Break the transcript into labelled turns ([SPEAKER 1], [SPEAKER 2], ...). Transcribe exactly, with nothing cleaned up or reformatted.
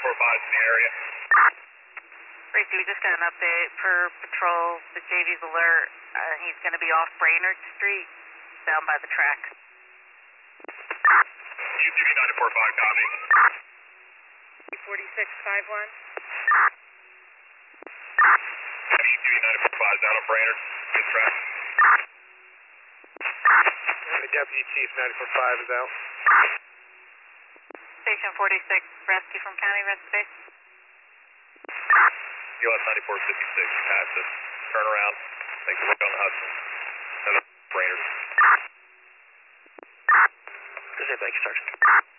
[SPEAKER 1] four five in the area.
[SPEAKER 2] Tracy, we just got an update per patrol. The J V's alert. Uh, he's going to be off Brainerd Street, down by the track.
[SPEAKER 1] U T V nine four five, copy.
[SPEAKER 2] forty-six five one.
[SPEAKER 1] U T V nine four five is out on Brainerd. Good track.
[SPEAKER 3] The Deputy Chief nine four five is out.
[SPEAKER 2] Station forty-six, rescue from County Rescue Base.
[SPEAKER 1] U S nine four fifty-six, pass it. Turn around. Make the look on the Hudson. Set up Brainerd.
[SPEAKER 3] Good day, thank you, Sergeant.